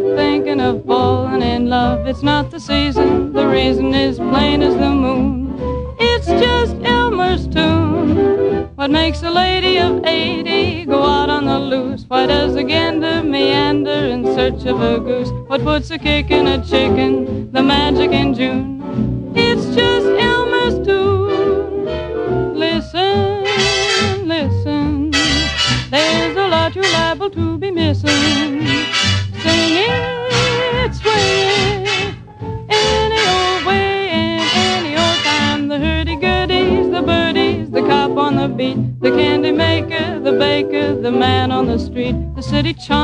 thinking of falling in love. It's not the season, the reason is plain as the moon. It's just Elmer's tune. What makes a lady of 80 go out on the loose? Why does a gander meander in search of a goose? What puts a kick in a chicken, the magic in June? It's just Elmer's tune. Listen, listen, there's a lot you're liable to be missing. Sing it, swing it, any old way and any old time. The hurdy-gurdies, the birdies, the cop on the beat, the candy maker, the baker, the man on the street, the city charm.